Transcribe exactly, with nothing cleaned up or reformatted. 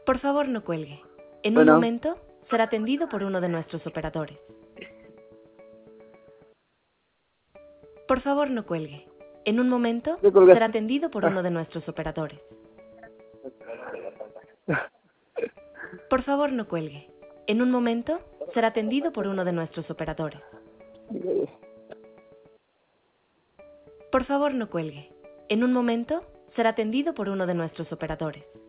Por favor, no cuelgue. En un Bueno, momento será atendido por uno de nuestros operadores. Por favor, no cuelgue. En un momento ¿qué será colgaste? atendido por Ah. uno de nuestros operadores. Por favor, no cuelgue. En un momento será atendido por uno de nuestros operadores. Por favor, no cuelgue. En un momento será atendido por uno de nuestros operadores.